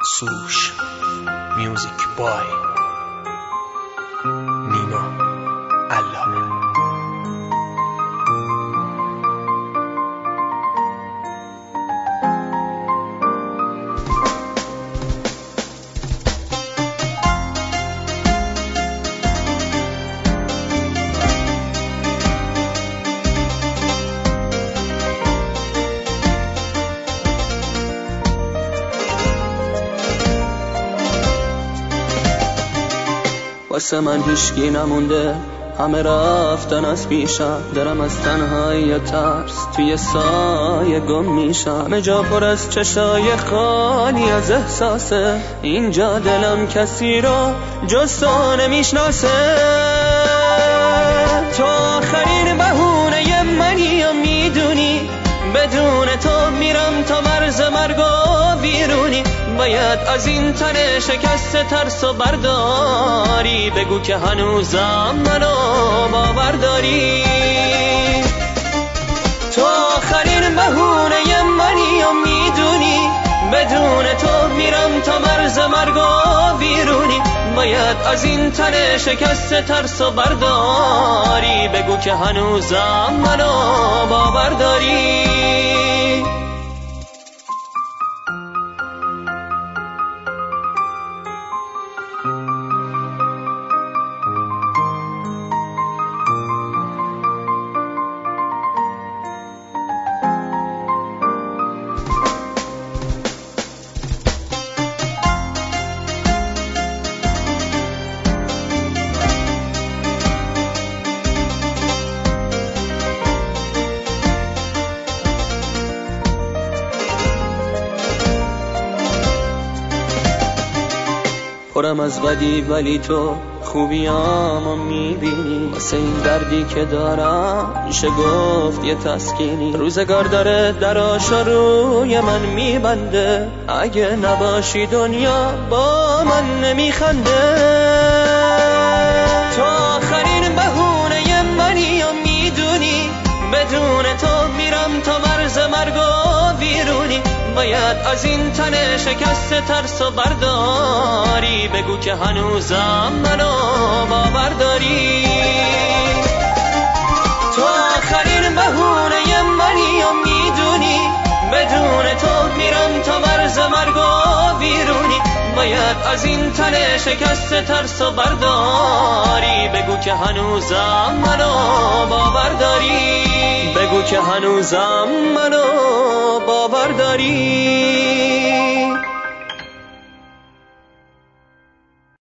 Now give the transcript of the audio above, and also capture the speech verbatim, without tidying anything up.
سوش میوزیک بای نیما علامه. واسه من هیچکی نمونده، همه رفتن از پیشم. دارم از تنهایی ترس توی سایه گم میشم. همه جا پر از چشای خالی از احساسه، اینجا دلم کسی رو جز تو نمیشناسه. تو آخرین بهونه منی و میدونی بدون تو میرم تا مرز مرگ و بیرونی. باید از این تن شکست ترس و برداری، بگو که هنوزم منو باور داری. تو آخرین بهونه منی و میدونی بدون تو میرم تا مرز مرگ و بیرونی. باید از این تن شکست ترس و برداری، بگو که هنوزم منو باور داری. پرم از بدی ولی تو خوبیامو میبینی. واسه این دردی که دارم میشه گفت یه تسکینی. روزگار داره دراشو روی من میبنده، اگه نباشی دنیا با من نمیخنده. تو آخرین بهونه منی و میدونی بدون تو میرم تا مرز مرگ و بیرونی. باید از این تن شکست ترس و برداری، بگو که هنوزم منو باور داری. تو آخرین بهونه منی و میدونی بدون تو میرم تا مرز مرگ و بیرونی. باید از این تن شکست ترس و برداری، بگو که هنوزم منو باور داری. بگو که هنوزم منو باور داری.